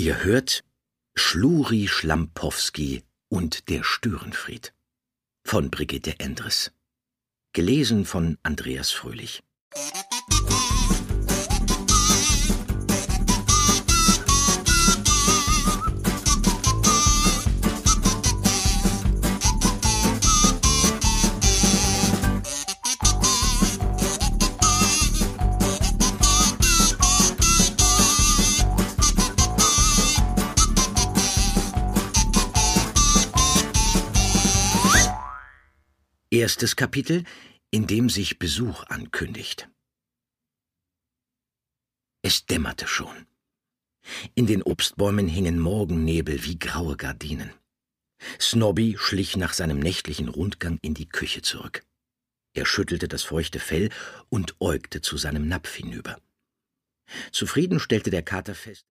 Ihr hört Schluri Schlampowski und der Störenfried von Brigitte Endres. Gelesen von Andreas Fröhlich. Erstes Kapitel, in dem sich Besuch ankündigt. Es dämmerte schon. In den Obstbäumen hingen Morgennebel wie graue Gardinen. Snobby schlich nach seinem nächtlichen Rundgang in die Küche zurück. Er schüttelte das feuchte Fell und äugte zu seinem Napf hinüber. Zufrieden stellte der Kater fest,